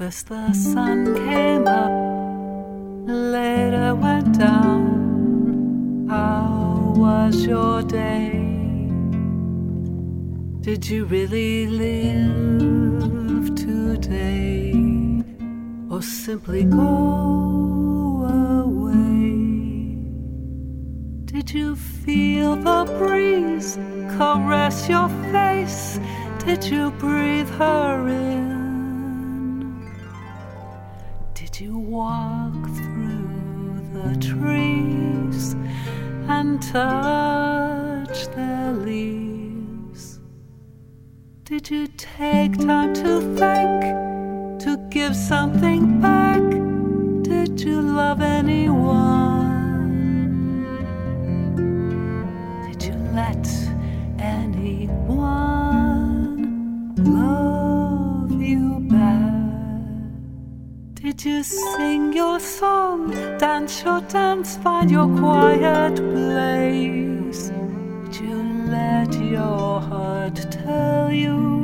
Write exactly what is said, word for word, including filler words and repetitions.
First the sun came up, later went down. How was your day? Did you really live today, or simply go away? Did you feel the breeze caress your face? Did you breathe her in? Did you walk through the trees and touch their leaves? Did you take time to thank, to give something back? Did you love anyone? Did you let anyone love you back? Did you sing your song, dance your dance, find your quiet place? Did you let your heart tell you